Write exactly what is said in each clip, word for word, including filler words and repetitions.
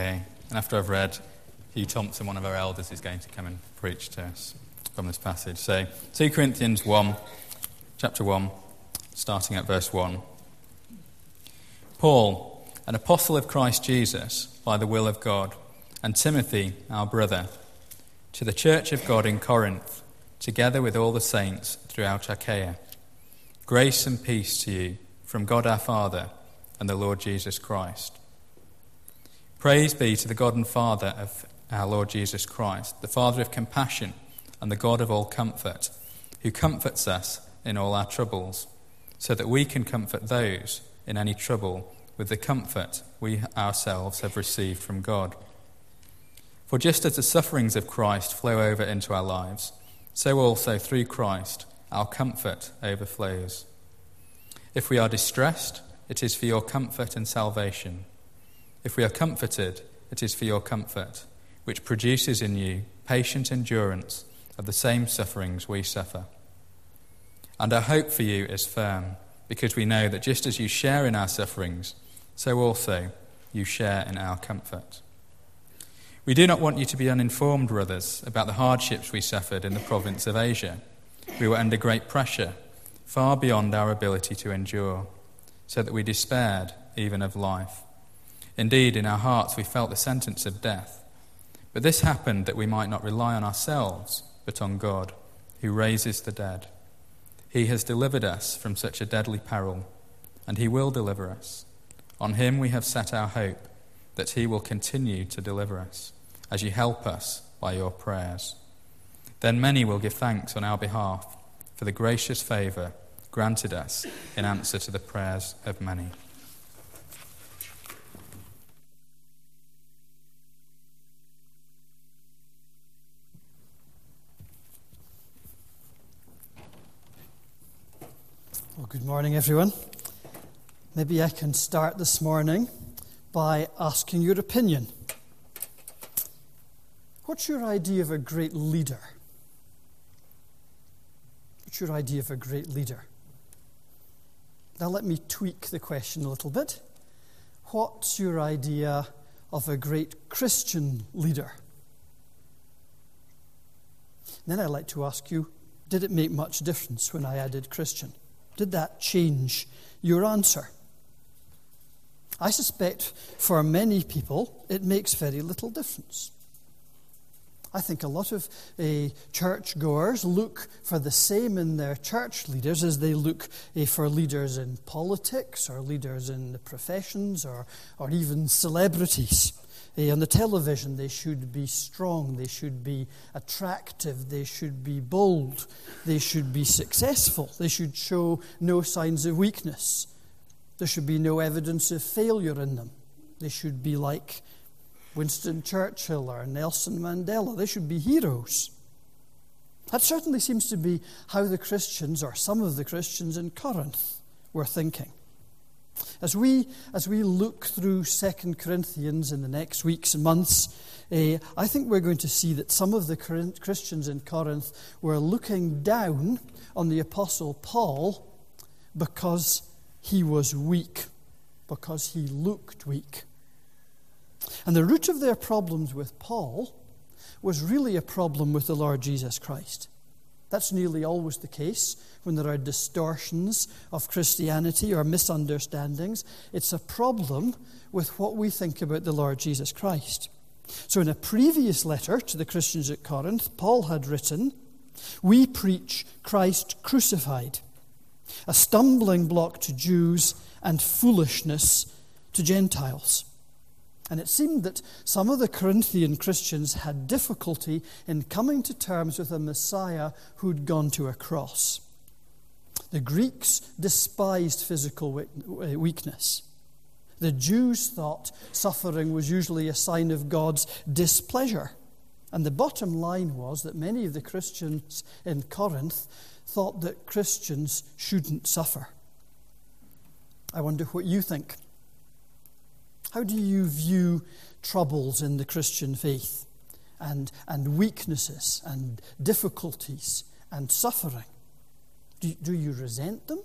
Okay, and after I've read, Hugh Thompson, one of our elders, is going to come and preach to us from this passage. So, Second Corinthians one, chapter one, starting at verse one. Paul, an apostle of Christ Jesus, by the will of God, and Timothy, our brother, to the church of God in Corinth, together with all the saints throughout Achaia. Grace and peace to you from God our Father and the Lord Jesus Christ. Praise be to the God and Father of our Lord Jesus Christ, the Father of compassion and the God of all comfort, who comforts us in all our troubles, so that we can comfort those in any trouble with the comfort we ourselves have received from God. For just as the sufferings of Christ flow over into our lives, so also through Christ our comfort overflows. If we are distressed, it is for your comfort and salvation. If we are comforted, it is for your comfort, which produces in you patient endurance of the same sufferings we suffer. And our hope for you is firm, because we know that just as you share in our sufferings, so also you share in our comfort. We do not want you to be uninformed, brothers, about the hardships we suffered in the province of Asia. We were under great pressure, far beyond our ability to endure, so that we despaired even of life. Indeed, in our hearts we felt the sentence of death. But this happened that we might not rely on ourselves, but on God, who raises the dead. He has delivered us from such a deadly peril, and he will deliver us. On him we have set our hope, that he will continue to deliver us, as you help us by your prayers. Then many will give thanks on our behalf for the gracious favour granted us in answer to the prayers of many. Well, good morning, everyone. Maybe I can start this morning by asking your opinion. What's your idea of a great leader? What's your idea of a great leader? Now let me tweak the question a little bit. What's your idea of a great Christian leader? And then I'd like to ask you, did it make much difference when I added Christian? Did that change your answer? I suspect for many people it makes very little difference. I think a lot of uh, churchgoers look for the same in their church leaders as they look uh, for leaders in politics or leaders in the professions or, or even celebrities. Uh, on the television, they should be strong, they should be attractive, they should be bold, they should be successful, they should show no signs of weakness. There should be no evidence of failure in them. They should be like Winston Churchill or Nelson Mandela. They should be heroes. That certainly seems to be how the Christians, or some of the Christians in Corinth, were thinking. As we as we look through Second Corinthians in the next weeks and months, uh, I think we're going to see that some of the Christians in Corinth were looking down on the Apostle Paul because he was weak, because he looked weak. And the root of their problems with Paul was really a problem with the Lord Jesus Christ. That's nearly always the case when there are distortions of Christianity or misunderstandings. It's a problem with what we think about the Lord Jesus Christ. So in a previous letter to the Christians at Corinth, Paul had written, "We preach Christ crucified, a stumbling block to Jews and foolishness to Gentiles." And it seemed that some of the Corinthian Christians had difficulty in coming to terms with a Messiah who'd gone to a cross. The Greeks despised physical weakness. The Jews thought suffering was usually a sign of God's displeasure. And the bottom line was that many of the Christians in Corinth thought that Christians shouldn't suffer. I wonder what you think. How do you view troubles in the Christian faith and, and weaknesses and difficulties and suffering? Do, do you resent them?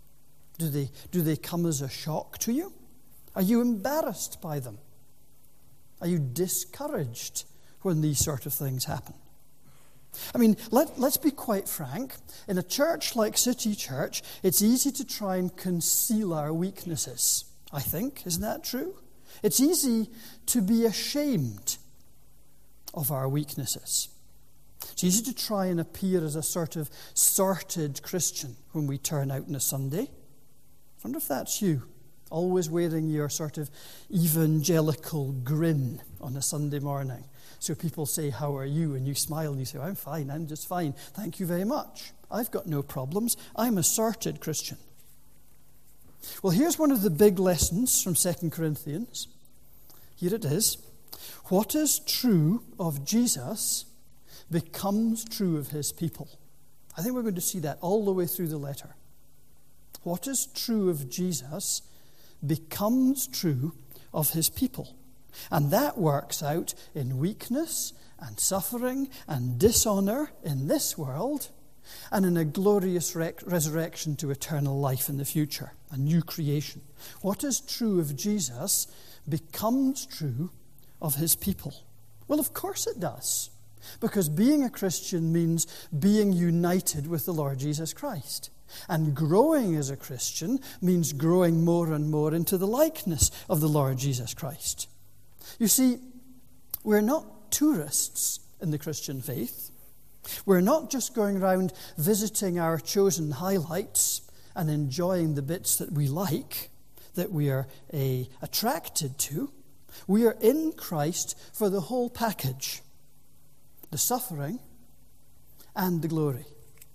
Do they, do they come as a shock to you? Are you embarrassed by them? Are you discouraged when these sort of things happen? I mean, let, let's be quite frank. In a church like City Church, it's easy to try and conceal our weaknesses, I think. Isn't that true? It's easy to be ashamed of our weaknesses. It's easy to try and appear as a sort of sorted Christian when we turn out on a Sunday. I wonder if that's you, always wearing your sort of evangelical grin on a Sunday morning. So people say, how are you? And you smile and you say, I'm fine, I'm just fine. Thank you very much. I've got no problems. I'm a sorted Christian. Well, here's one of the big lessons from Second Corinthians. Here it is. What is true of Jesus becomes true of his people. I think we're going to see that all the way through the letter. What is true of Jesus becomes true of his people. And that works out in weakness and suffering and dishonor in this world and in a glorious rec- resurrection to eternal life in the future, a new creation. What is true of Jesus becomes true of his people. Well, of course it does, because being a Christian means being united with the Lord Jesus Christ. And growing as a Christian means growing more and more into the likeness of the Lord Jesus Christ. You see, we're not tourists in the Christian faith. We're not just going around visiting our chosen highlights and enjoying the bits that we like, that we are uh, attracted to. We are in Christ for the whole package, the suffering and the glory.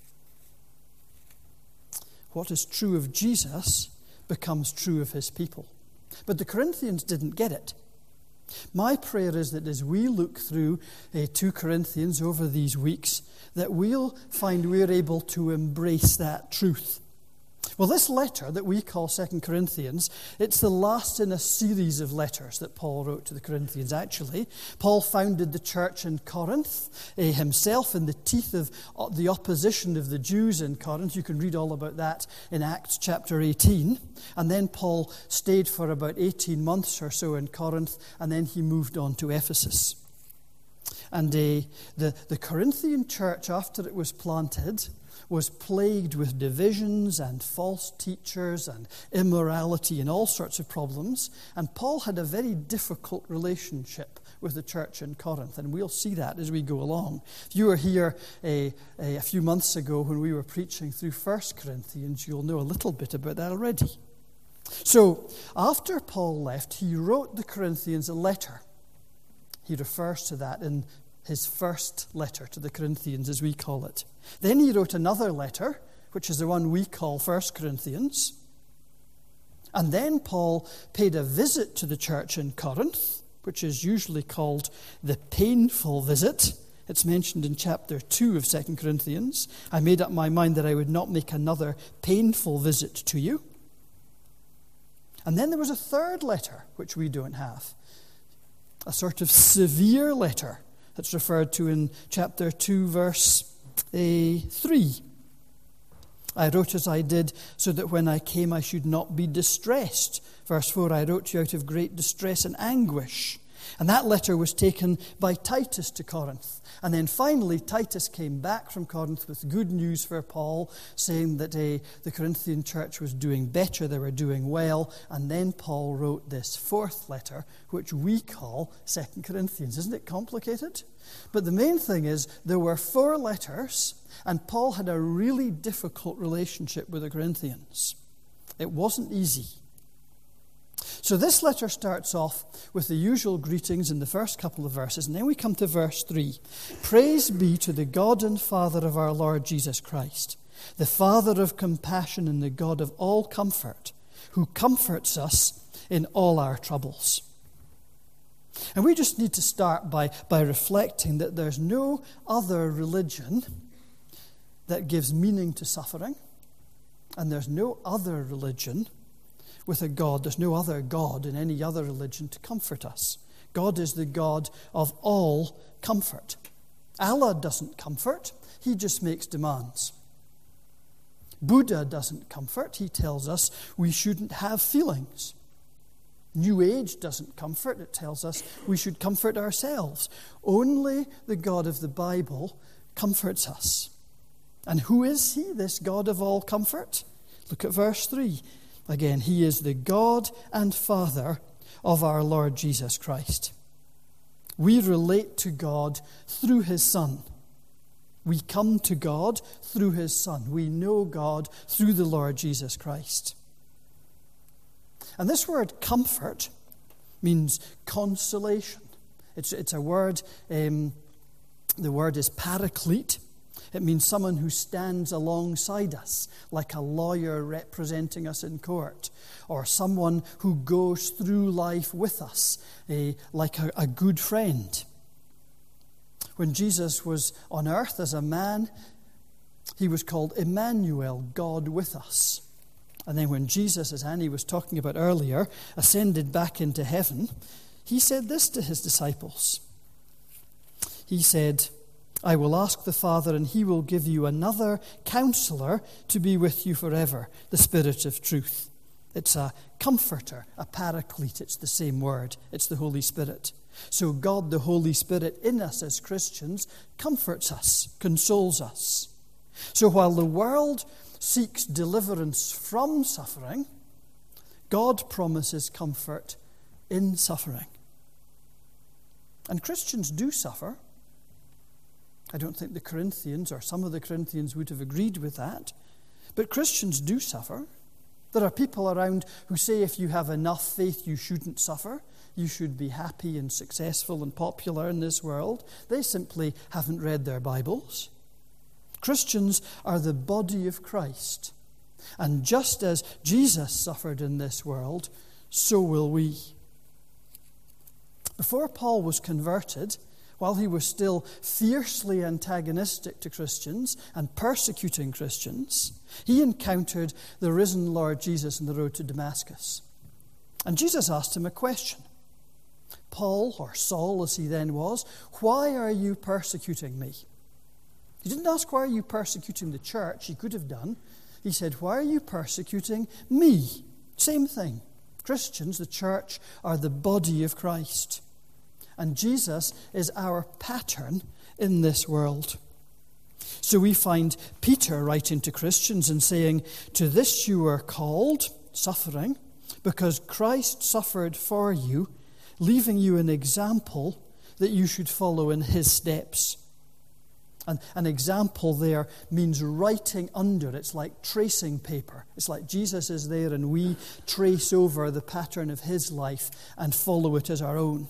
What is true of Jesus becomes true of his people. But the Corinthians didn't get it. My prayer is that as we look through uh, Second Corinthians over these weeks, that we'll find we're able to embrace that truth. Well, this letter that we call Second Corinthians, it's the last in a series of letters that Paul wrote to the Corinthians, actually. Paul founded the church in Corinth, uh, himself in the teeth of uh, the opposition of the Jews in Corinth. You can read all about that in Acts chapter eighteen. And then Paul stayed for about eighteen months or so in Corinth, and then he moved on to Ephesus. And uh, the, the Corinthian church, after it was planted, was plagued with divisions and false teachers and immorality and all sorts of problems. And Paul had a very difficult relationship with the church in Corinth, and we'll see that as we go along. If you were here a, a, a few months ago when we were preaching through First Corinthians, you'll know a little bit about that already. So, after Paul left, he wrote the Corinthians a letter. He refers to that in his first letter to the Corinthians, as we call it. Then he wrote another letter, which is the one we call First Corinthians. And then Paul paid a visit to the church in Corinth, which is usually called the painful visit. It's mentioned in chapter two of Second Corinthians. I made up my mind that I would not make another painful visit to you. And then there was a third letter, which we don't have. A sort of severe letter that's referred to in chapter two, verse uh, three. I wrote as I did, so that when I came I should not be distressed. Verse four, I wrote to you out of great distress and anguish. And that letter was taken by Titus to Corinth. And then finally, Titus came back from Corinth with good news for Paul, saying that uh, the Corinthian church was doing better, they were doing well. And then Paul wrote this fourth letter, which we call Second Corinthians. Isn't it complicated? But the main thing is, there were four letters, and Paul had a really difficult relationship with the Corinthians. It wasn't easy. So this letter starts off with the usual greetings in the first couple of verses, and then we come to verse three. Praise be to the God and Father of our Lord Jesus Christ, the Father of compassion and the God of all comfort, who comforts us in all our troubles. And we just need to start by, by reflecting that there's no other religion that gives meaning to suffering, and there's no other religion with a God. There's no other God in any other religion to comfort us. God is the God of all comfort. Allah doesn't comfort, he just makes demands. Buddha doesn't comfort, he tells us we shouldn't have feelings. New Age doesn't comfort. It tells us we should comfort ourselves. Only the God of the Bible comforts us. And who is he, this God of all comfort? Look at verse three. Again, he is the God and Father of our Lord Jesus Christ. We relate to God through his Son. We come to God through his Son. We know God through the Lord Jesus Christ. And this word comfort means consolation. It's, it's a word, um, the word is paraclete. It means someone who stands alongside us, like a lawyer representing us in court, or someone who goes through life with us, a, like a, a good friend. When Jesus was on earth as a man, he was called Emmanuel, God with us. And then when Jesus, as Annie was talking about earlier, ascended back into heaven, he said this to his disciples. He said, I will ask the Father, and he will give you another counselor to be with you forever, the Spirit of truth. It's a comforter, a paraclete. It's the same word. It's the Holy Spirit. So God, the Holy Spirit, in us as Christians, comforts us, consoles us. So while the world seeks deliverance from suffering, God promises comfort in suffering. And Christians do suffer. I don't think the Corinthians, or some of the Corinthians, would have agreed with that. But Christians do suffer. There are people around who say if you have enough faith, you shouldn't suffer. You should be happy and successful and popular in this world. They simply haven't read their Bibles. Christians are the body of Christ. And just as Jesus suffered in this world, so will we. Before Paul was converted, while he was still fiercely antagonistic to Christians and persecuting Christians, he encountered the risen Lord Jesus on the road to Damascus. And Jesus asked him a question. Paul, or Saul as he then was, why are you persecuting me? He didn't ask, why are you persecuting the church? He could have done. He said, why are you persecuting me? Same thing. Christians, the church, are the body of Christ. And Jesus is our pattern in this world. So we find Peter writing to Christians and saying, to this you are called, suffering, because Christ suffered for you, leaving you an example that you should follow in his steps. And an example there means writing under. It's like tracing paper. It's like Jesus is there and we trace over the pattern of his life and follow it as our own.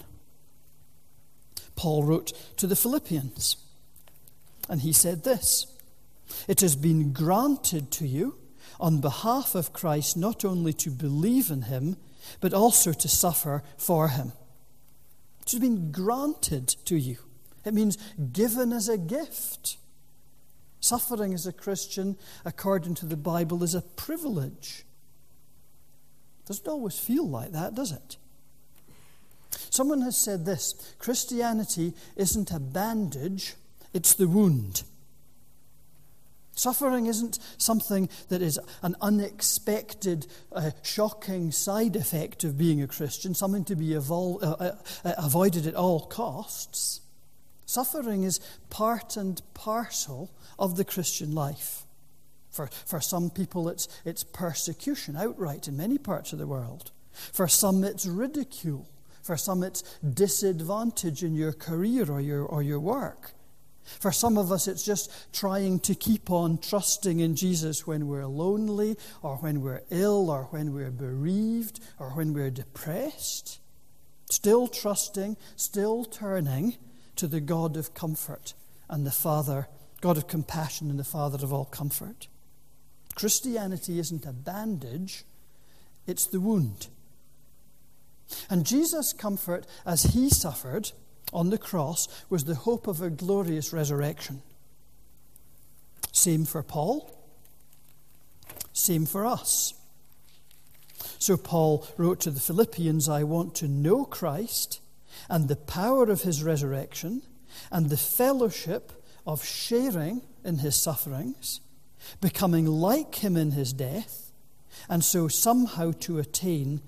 Paul wrote to the Philippians, and he said this, it has been granted to you on behalf of Christ not only to believe in him, but also to suffer for him. It has been granted to you. It means given as a gift. Suffering as a Christian, according to the Bible, is a privilege. Doesn't always feel like that, does it? Someone has said this, Christianity isn't a bandage, it's the wound. Suffering isn't something that is an unexpected, uh, shocking side effect of being a Christian, something to be evol- uh, uh, uh, avoided at all costs. Suffering is part and parcel of the Christian life. For, for some people, it's, it's persecution outright in many parts of the world. For some, it's ridicule. For some, it's disadvantage in your career or your, or your work. For some of us, it's just trying to keep on trusting in Jesus when we're lonely, or when we're ill, or when we're bereaved, or when we're depressed. Still trusting, still turning to the God of comfort and the Father, God of compassion and the Father of all comfort. Christianity isn't a bandage, it's the wound. And Jesus' comfort as he suffered on the cross was the hope of a glorious resurrection. Same for Paul, same for us. So Paul wrote to the Philippians, I want to know Christ and the power of his resurrection and the fellowship of sharing in his sufferings, becoming like him in his death, and so somehow to attain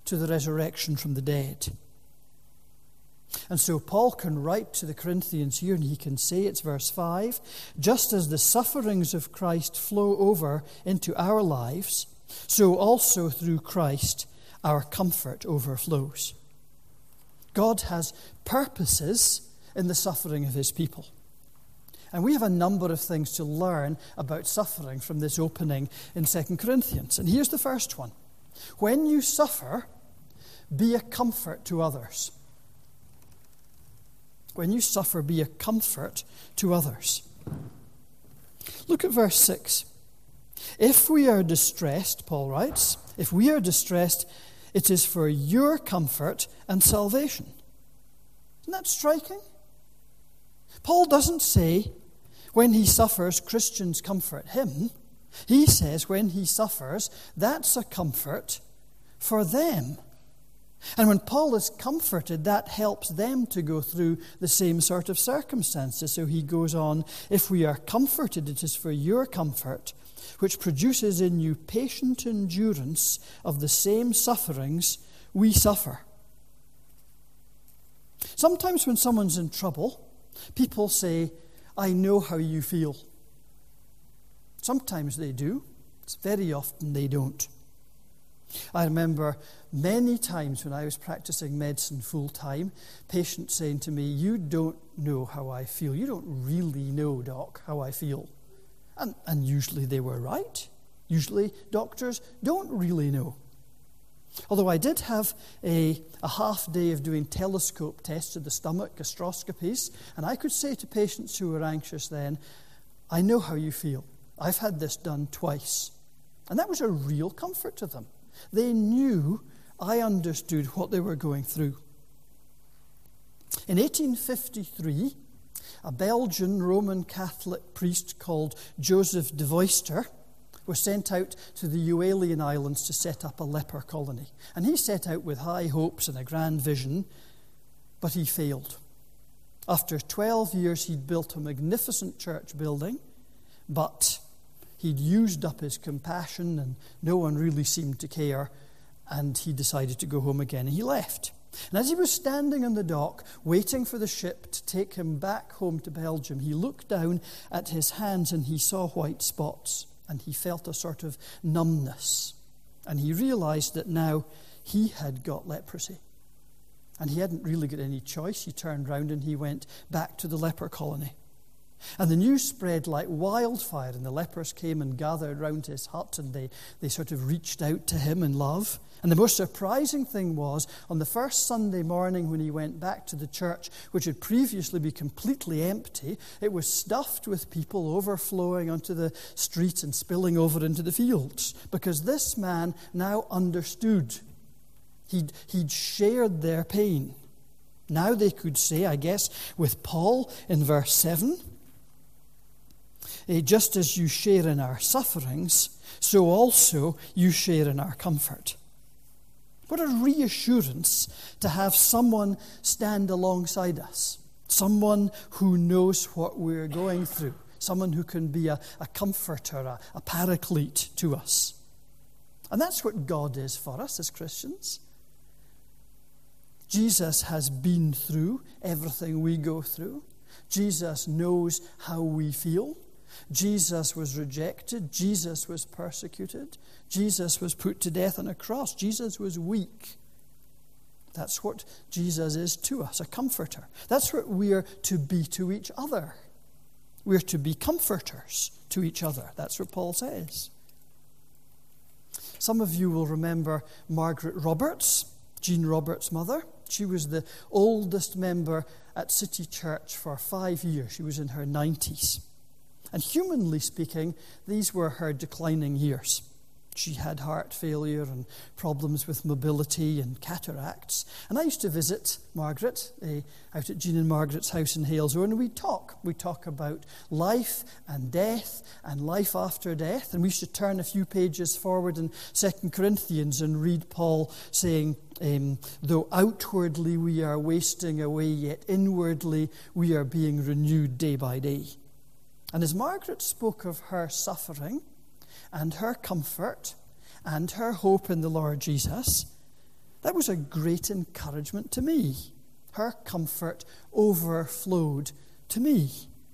to the resurrection from the dead. And so Paul can write to the Corinthians here, and he can say, it's verse five, just as the sufferings of Christ flow over into our lives, so also through Christ our comfort overflows. God has purposes in the suffering of his people. And we have a number of things to learn about suffering from this opening in Second Corinthians. And here's the first one. When you suffer, be a comfort to others. When you suffer, be a comfort to others. Look at verse six. If we are distressed, Paul writes, if we are distressed, it is for your comfort and salvation. Isn't that striking? Paul doesn't say when he suffers, Christians comfort him. He says when he suffers, that's a comfort for them. And when Paul is comforted, that helps them to go through the same sort of circumstances. So he goes on, if we are comforted, it is for your comfort, which produces in you patient endurance of the same sufferings we suffer. Sometimes when someone's in trouble, people say, I know how you feel. Sometimes they do. Very often they don't. I remember many times when I was practicing medicine full-time, patients saying to me, you don't know how I feel. You don't really know, doc, how I feel. And, and usually they were right. Usually doctors don't really know. Although I did have a, a half day of doing telescope tests of the stomach, gastroscopies, and I could say to patients who were anxious then, I know how you feel. I've had this done twice. And that was a real comfort to them. They knew I understood what they were going through. In eighteen fifty-three, a Belgian Roman Catholic priest called Joseph de Voister was sent out to the Ualian Islands to set up a leper colony. And he set out with high hopes and a grand vision, but he failed. After twelve years, he'd built a magnificent church building, but he'd used up his compassion and no one really seemed to care, and he decided to go home again, and he left. And as he was standing on the dock, waiting for the ship to take him back home to Belgium, he looked down at his hands and he saw white spots, and he felt a sort of numbness. And he realized that now he had got leprosy. And he hadn't really got any choice. He turned round and he went back to the leper colony. And the news spread like wildfire, and the lepers came and gathered round his hut, and they, they sort of reached out to him in love. And the most surprising thing was, on the first Sunday morning when he went back to the church, which had previously been completely empty, it was stuffed with people overflowing onto the street and spilling over into the fields, because this man now understood. He'd, he'd shared their pain. Now they could say, I guess, with Paul in verse seven, just as you share in our sufferings, so also you share in our comfort. What a reassurance to have someone stand alongside us, someone who knows what we're going through, someone who can be a, a comforter, a, a paraclete to us. And that's what God is for us as Christians. Jesus has been through everything we go through. Jesus knows how we feel. Jesus was rejected. Jesus was persecuted. Jesus was put to death on a cross. Jesus was weak. That's what Jesus is to us, a comforter. That's what we're to be to each other. We're to be comforters to each other. That's what Paul says. Some of you will remember Margaret Roberts, Jean Roberts' mother. She was the oldest member at City Church for five years. She was in her nineties. And humanly speaking, these were her declining years. She had heart failure and problems with mobility and cataracts. And I used to visit Margaret uh, out at Jean and Margaret's house in Halesore, and we'd talk. We'd talk about life and death and life after death. And we used to turn a few pages forward in Second Corinthians and read Paul saying, um, though outwardly we are wasting away, yet inwardly we are being renewed day by day. And as Margaret spoke of her suffering and her comfort and her hope in the Lord Jesus, That was a great encouragement to me. Her comfort overflowed to me.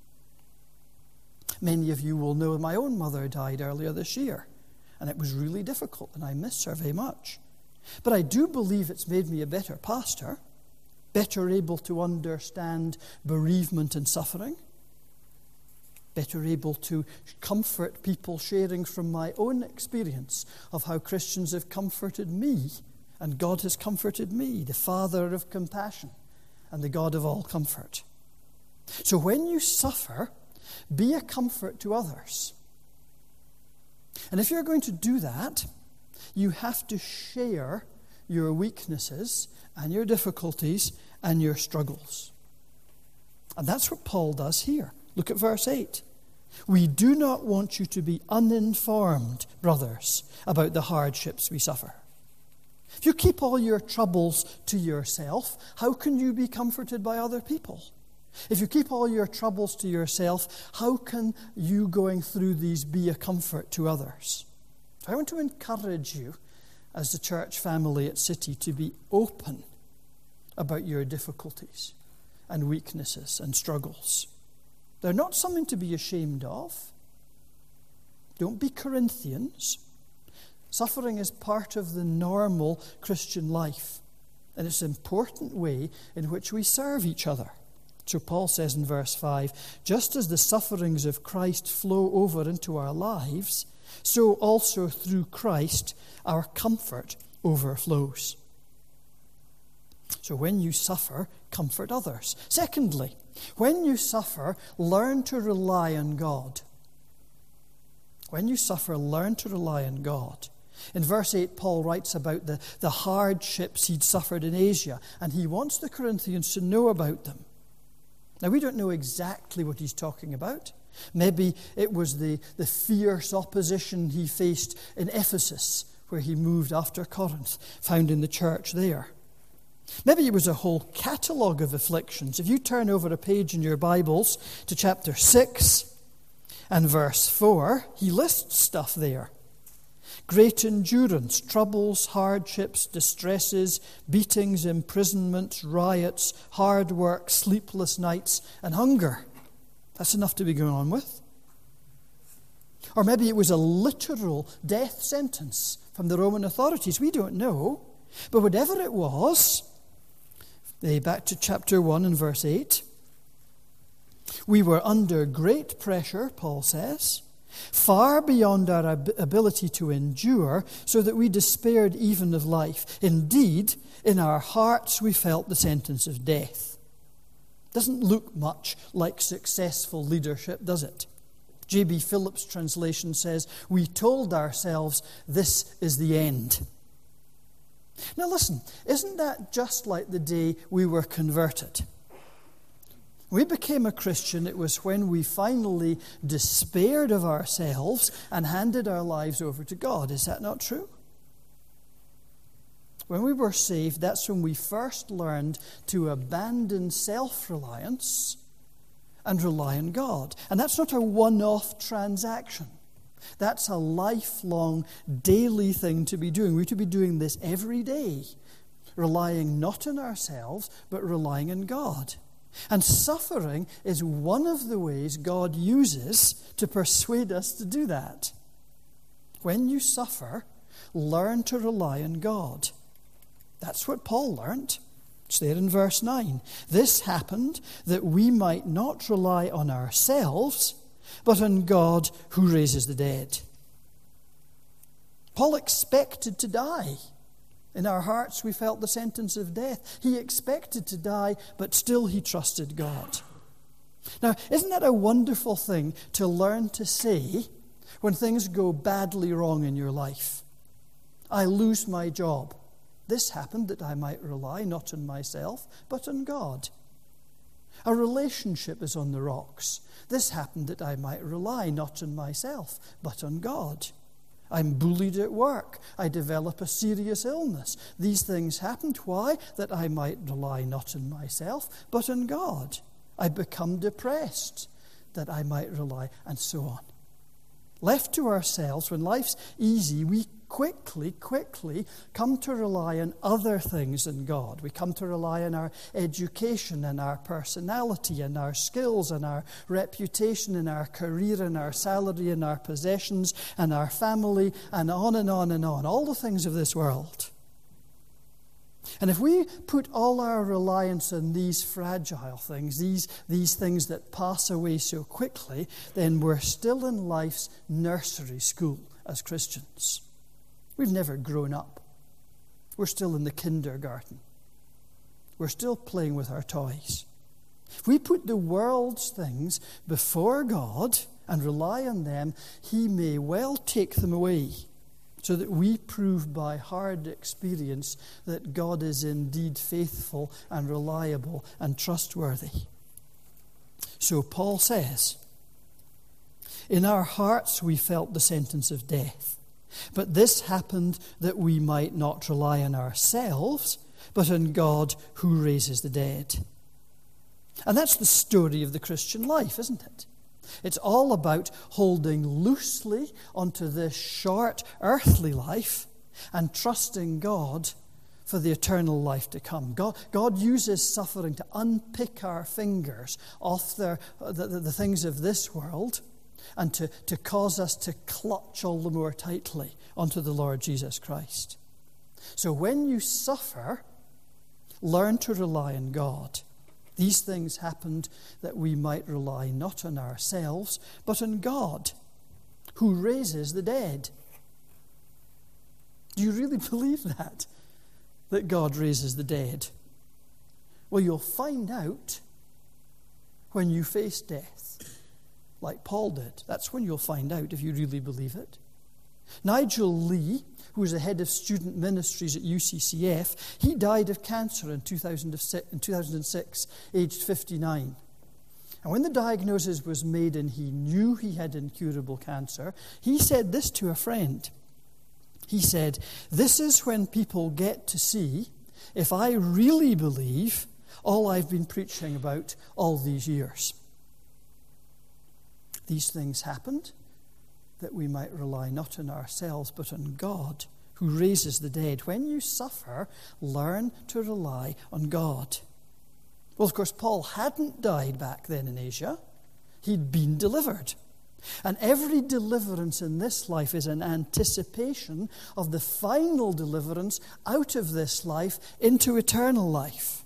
Many of you will know my own mother died earlier this year, and it was really difficult, and I miss her very much. But I do believe it's made me a better pastor, better able to understand bereavement and suffering, better able to comfort people, sharing from my own experience of how Christians have comforted me, and God has comforted me, the Father of compassion and the God of all comfort. So when you suffer, be a comfort to others. And if you're going to do that, you have to share your weaknesses and your difficulties and your struggles. And that's what Paul does here. Look at verse eight. We do not want you to be uninformed, brothers, about the hardships we suffer. If you keep all your troubles to yourself, how can you be comforted by other people? If you keep all your troubles to yourself, how can you going through these be a comfort to others? So I want to encourage you as the church family at City to be open about your difficulties and weaknesses and struggles. They're not something to be ashamed of. Don't be Corinthians. Suffering is part of the normal Christian life, and it's an important way in which we serve each other. So Paul says in verse five, just as the sufferings of Christ flow over into our lives, so also through Christ our comfort overflows. So when you suffer, comfort others. Secondly, when you suffer, learn to rely on God. When you suffer, learn to rely on God. In verse eight, Paul writes about the, the hardships he'd suffered in Asia, and he wants the Corinthians to know about them. Now, we don't know exactly what he's talking about. Maybe it was the, the fierce opposition he faced in Ephesus, where he moved after Corinth, found in the church there. Maybe it was a whole catalogue of afflictions. If you turn over a page in your Bibles to chapter six and verse four, he lists stuff there. Great endurance, troubles, hardships, distresses, beatings, imprisonments, riots, hard work, sleepless nights, and hunger. That's enough to be going on with. Or maybe it was a literal death sentence from the Roman authorities. We don't know. But whatever it was, back to chapter one and verse eight, we were under great pressure, Paul says, far beyond our ab- ability to endure, so that we despaired even of life. Indeed, in our hearts we felt the sentence of death. Doesn't look much like successful leadership, does it? J B Phillips' translation says, we told ourselves this is the end. Now listen, isn't that just like the day we were converted? We became a Christian, it was when we finally despaired of ourselves and handed our lives over to God. Is that not true? When we were saved, that's when we first learned to abandon self-reliance and rely on God. And that's not a one-off transaction. That's a lifelong, daily thing to be doing. We're to be doing this every day, relying not on ourselves, but relying on God. And suffering is one of the ways God uses to persuade us to do that. When you suffer, learn to rely on God. That's what Paul learned. It's there in verse nine. This happened that we might not rely on ourselves, but on God who raises the dead. Paul expected to die. In our hearts, we felt the sentence of death. He expected to die, but still he trusted God. Now, isn't that a wonderful thing to learn to say when things go badly wrong in your life? I lose my job. This happened that I might rely not on myself, but on God. A relationship is on the rocks. This happened that I might rely not on myself, but on God. I'm bullied at work. I develop a serious illness. These things happened. Why? That I might rely not on myself, but on God. I become depressed, that I might rely, and so on. Left to ourselves, when life's easy, we quickly, quickly come to rely on other things than God. We come to rely on our education and our personality and our skills and our reputation and our career and our salary and our possessions and our family and on and on and on. All the things of this world. And if we put all our reliance on these fragile things, these, these things that pass away so quickly, then we're still in life's nursery school as Christians. We've never grown up. We're still in the kindergarten. We're still playing with our toys. If we put the world's things before God and rely on them, He may well take them away, so that we prove by hard experience that God is indeed faithful and reliable and trustworthy. So Paul says, in our hearts we felt the sentence of death, but this happened that we might not rely on ourselves, but on God who raises the dead. And that's the story of the Christian life, isn't it? It's all about holding loosely onto this short earthly life and trusting God for the eternal life to come. God, God uses suffering to unpick our fingers off the, the, the things of this world and to, to cause us to clutch all the more tightly onto the Lord Jesus Christ. So when you suffer, learn to rely on God. These things happened that we might rely not on ourselves, but on God, who raises the dead. Do you really believe that? That God raises the dead? Well, you'll find out when you face death, like Paul did. That's when you'll find out if you really believe it. Nigel Lee, who was the head of student ministries at U C C F, he died of cancer in two thousand six, aged fifty-nine. And when the diagnosis was made and he knew he had incurable cancer, he said this to a friend. He said, "This is when people get to see if I really believe all I've been preaching about all these years." These things happened that we might rely not on ourselves, but on God, who raises the dead. When you suffer, learn to rely on God. Well, of course, Paul hadn't died back then in Asia. He'd been delivered. And every deliverance in this life is an anticipation of the final deliverance out of this life into eternal life.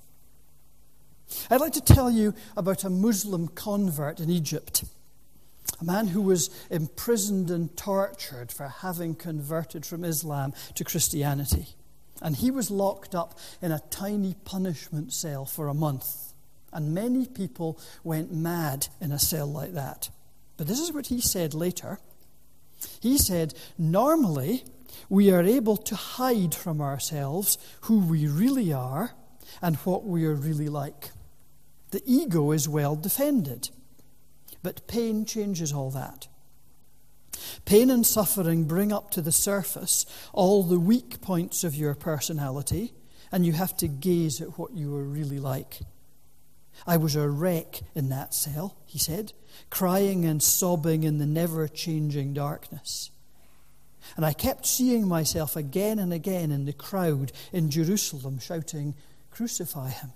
I'd like to tell you about a Muslim convert in Egypt. A man who was imprisoned and tortured for having converted from Islam to Christianity. And he was locked up in a tiny punishment cell for a month. And many people went mad in a cell like that. But this is what he said later. He said, "Normally, we are able to hide from ourselves who we really are and what we are really like. The ego is well defended. But pain changes all that. Pain and suffering bring up to the surface all the weak points of your personality, and you have to gaze at what you are really like. I was a wreck in that cell," he said, "crying and sobbing in the never-changing darkness. And I kept seeing myself again and again in the crowd in Jerusalem shouting, 'Crucify him.'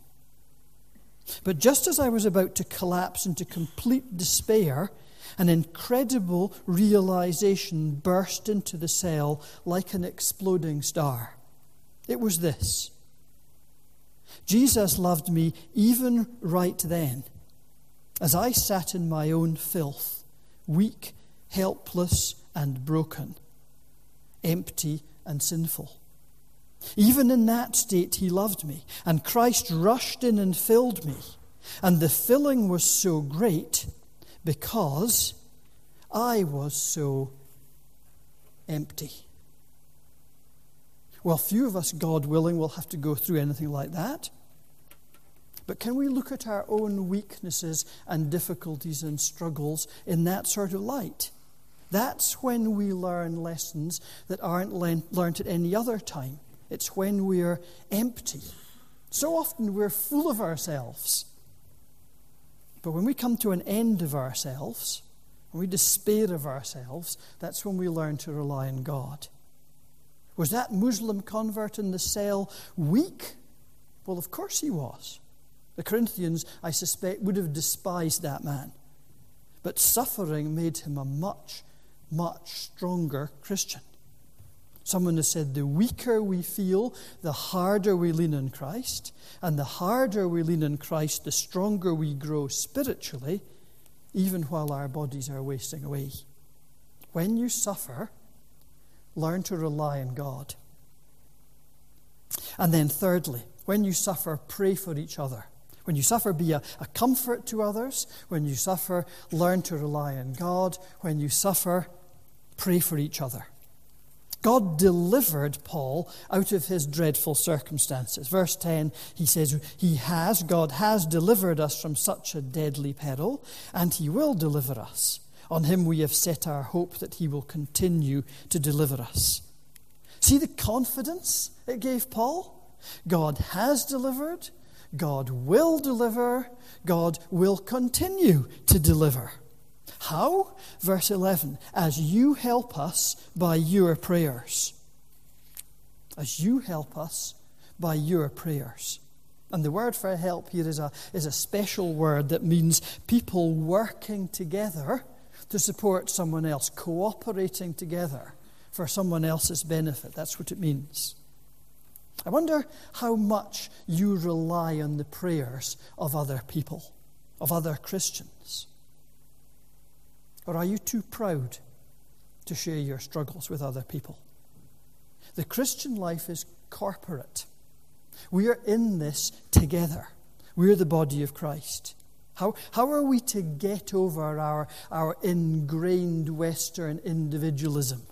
But just as I was about to collapse into complete despair, an incredible realization burst into the cell like an exploding star. It was this: Jesus loved me even right then, as I sat in my own filth, weak, helpless, and broken, empty and sinful. Even in that state, he loved me, and Christ rushed in and filled me. And the filling was so great because I was so empty." Well, few of us, God willing, will have to go through anything like that. But can we look at our own weaknesses and difficulties and struggles in that sort of light? That's when we learn lessons that aren't learnt at any other time. It's when we're empty. So often we're full of ourselves. But when we come to an end of ourselves, when we despair of ourselves, that's when we learn to rely on God. Was that Muslim convert in the cell weak? Well, of course he was. The Corinthians, I suspect, would have despised that man. But suffering made him a much, much stronger Christian. Someone has said, the weaker we feel, the harder we lean on Christ. And the harder we lean on Christ, the stronger we grow spiritually, even while our bodies are wasting away. When you suffer, learn to rely on God. And then thirdly, when you suffer, pray for each other. When you suffer, be a, a comfort to others. When you suffer, learn to rely on God. When you suffer, pray for each other. God delivered Paul out of his dreadful circumstances. Verse ten, he says, He has, God has delivered us from such a deadly peril, and He will deliver us. On Him we have set our hope that He will continue to deliver us. See the confidence it gave Paul? God has delivered, God will deliver, God will continue to deliver. How? Verse eleven, as you help us by your prayers. As you help us by your prayers. And the word for help here is a, is a special word that means people working together to support someone else, cooperating together for someone else's benefit. That's what it means. I wonder how much you rely on the prayers of other people, of other Christians. Or are you too proud to share your struggles with other people? The Christian life is corporate. We are in this together. We're the body of Christ. How, how are we to get over our, our ingrained Western individualism?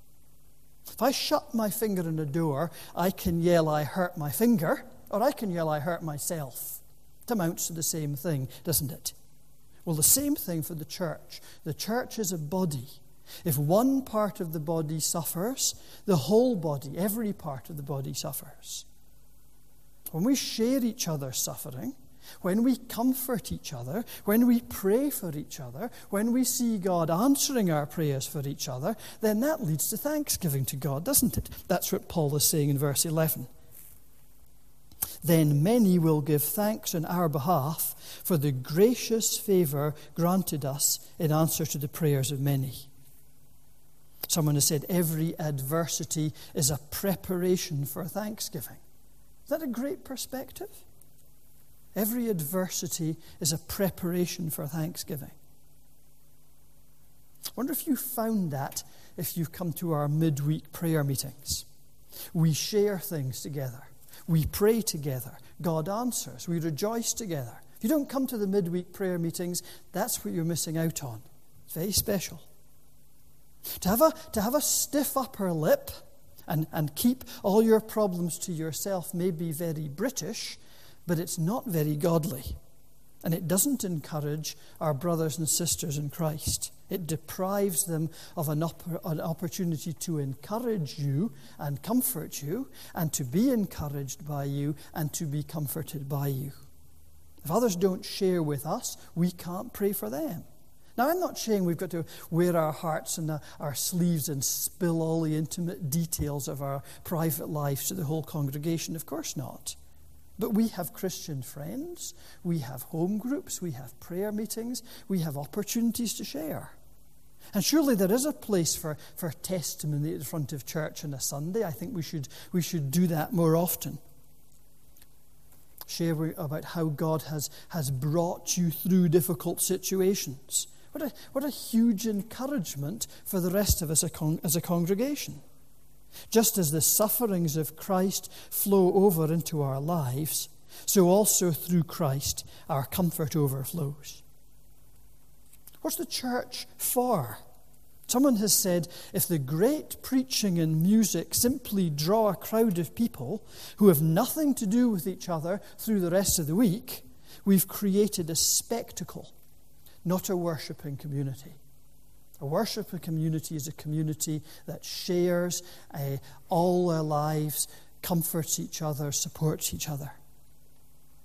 If I shut my finger on a door, I can yell, I hurt my finger, or I can yell, I hurt myself. It amounts to the same thing, doesn't it? Well, the same thing for the church. The church is a body. If one part of the body suffers, the whole body, every part of the body suffers. When we share each other's suffering, when we comfort each other, when we pray for each other, when we see God answering our prayers for each other, then that leads to thanksgiving to God, doesn't it? That's what Paul is saying in verse eleven. Then many will give thanks on our behalf for the gracious favor granted us in answer to the prayers of many. Someone has said every adversity is a preparation for thanksgiving. Is that a great perspective? Every adversity is a preparation for thanksgiving. I wonder if you found that if you've come to our midweek prayer meetings. We share things together. We pray together. God answers. We rejoice together. If you don't come to the midweek prayer meetings, that's what you're missing out on. It's very special. To have a, to have a stiff upper lip and, and keep all your problems to yourself may be very British, but it's not very godly. And it doesn't encourage our brothers and sisters in Christ. It deprives them of an, op- an opportunity to encourage you and comfort you, and to be encouraged by you and to be comforted by you. If others don't share with us, we can't pray for them. Now, I'm not saying we've got to wear our hearts in the, our sleeves and spill all the intimate details of our private lives to the whole congregation. Of course not. But we have Christian friends, we have home groups, we have prayer meetings, we have opportunities to share. And surely there is a place for, for testimony at the front of church on a Sunday. I think we should we should do that more often. Share about how God has, has brought you through difficult situations. What a, what a huge encouragement for the rest of us as a congregation. Just as the sufferings of Christ flow over into our lives, so also through Christ our comfort overflows. What's the church for? Someone has said, if the great preaching and music simply draw a crowd of people who have nothing to do with each other through the rest of the week, we've created a spectacle, not a worshipping community. A worshiping community is a community that shares uh, all their lives, comforts each other, supports each other.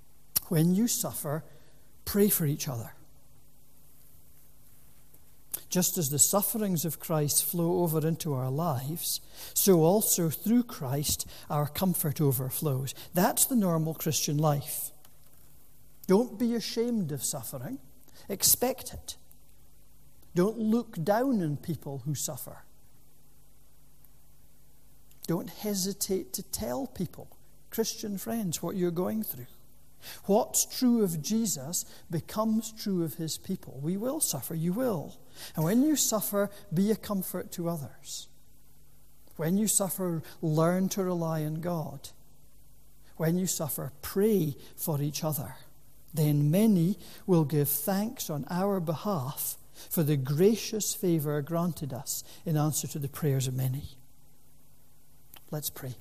When you suffer, pray for each other. Just as the sufferings of Christ flow over into our lives, so also through Christ our comfort overflows. That's the normal Christian life. Don't be ashamed of suffering. Expect it. Don't look down on people who suffer. Don't hesitate to tell people, Christian friends, what you're going through. What's true of Jesus becomes true of his people. We will suffer, you will. And when you suffer, be a comfort to others. When you suffer, learn to rely on God. When you suffer, pray for each other. Then many will give thanks on our behalf for the gracious favor granted us in answer to the prayers of many. Let's pray.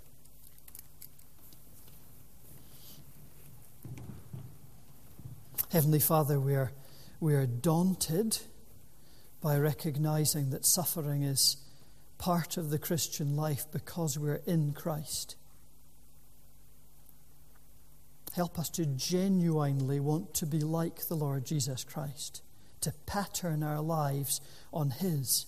Heavenly Father, we are, we are daunted by recognizing that suffering is part of the Christian life because we're in Christ. Help us to genuinely want to be like the Lord Jesus Christ, to pattern our lives on his.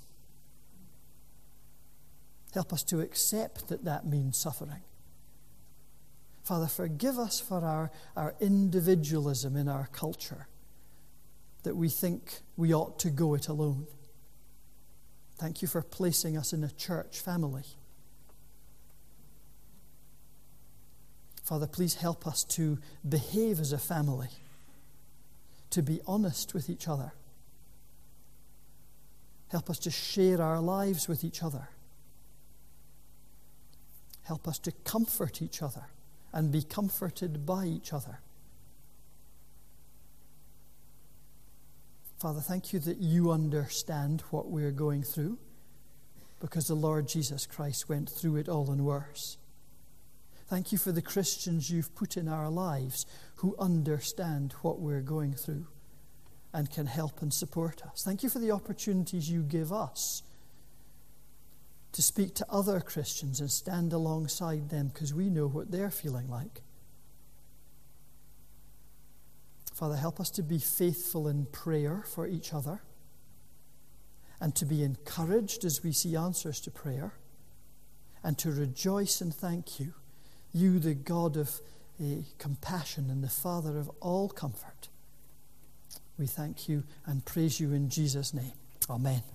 Help us to accept that that means suffering. Father, forgive us for our, our individualism in our culture, that we think we ought to go it alone. Thank you for placing us in a church family. Father, please help us to behave as a family, to be honest with each other. Help us to share our lives with each other. Help us to comfort each other and be comforted by each other. Father, thank you that you understand what we're going through, because the Lord Jesus Christ went through it all and worse. Thank you for the Christians you've put in our lives who understand what we're going through and can help and support us. Thank you for the opportunities you give us to speak to other Christians and stand alongside them, because we know what they're feeling like. Father, help us to be faithful in prayer for each other and to be encouraged as we see answers to prayer and to rejoice and thank you, you, the God of uh, compassion and the Father of all comfort. We thank you and praise you in Jesus' name. Amen.